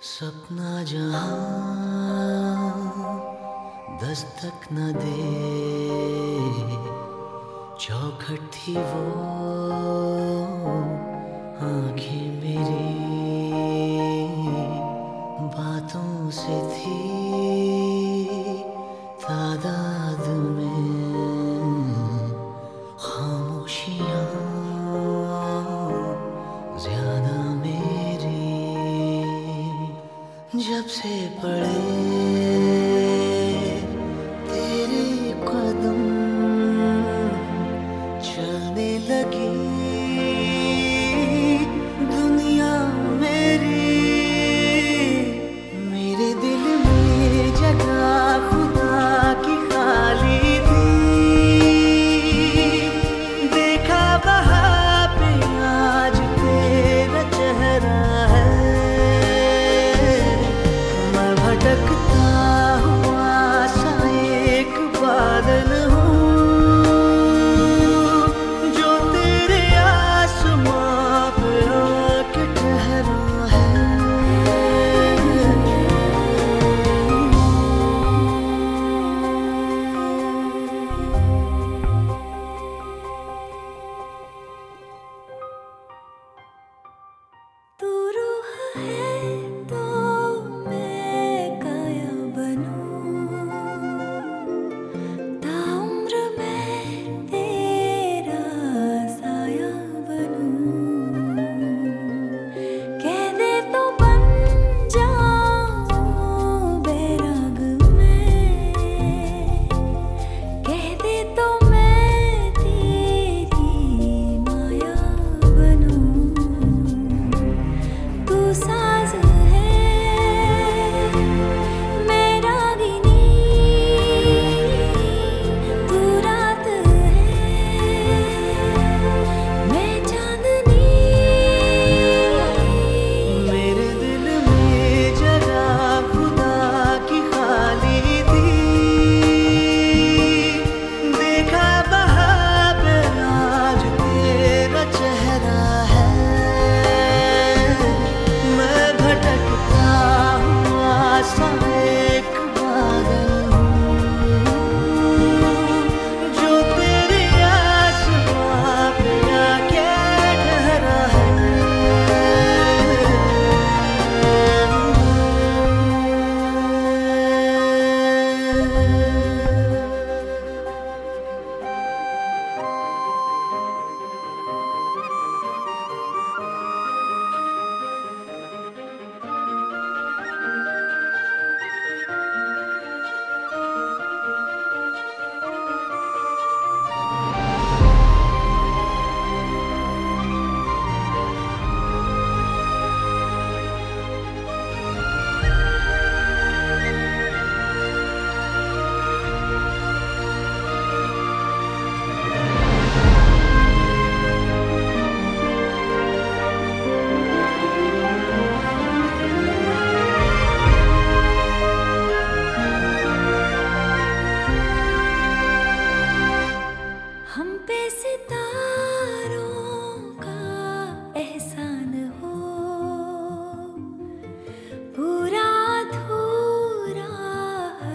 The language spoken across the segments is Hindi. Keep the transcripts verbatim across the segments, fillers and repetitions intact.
सपना जहां दस्तक न दे, चौखट थी वो आंखें मेरी, बातों से थी तादाद में खामोशियां ज्यादा मेरी। जब से पड़े तेरे कदम चलने लगी दुनिया मेरी, मेरे दिल में जगह खुदा की खाली थी। देखा वहाँ पे आज तेरा चेहरा है, भटकता हुआ सा एक बादल हूँ जो तेरे आसमां पे आके ठहरा है। तू रूह है तो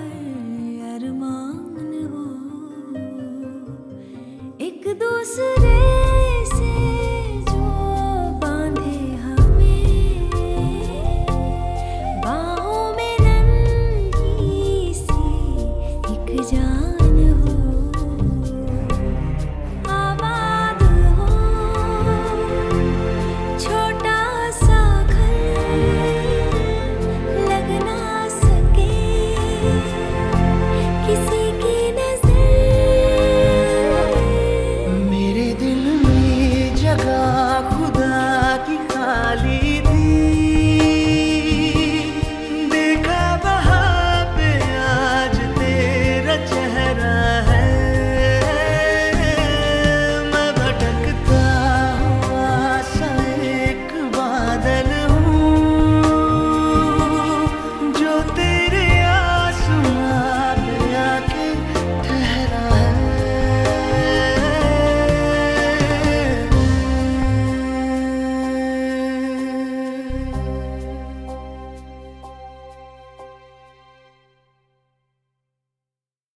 दूसरे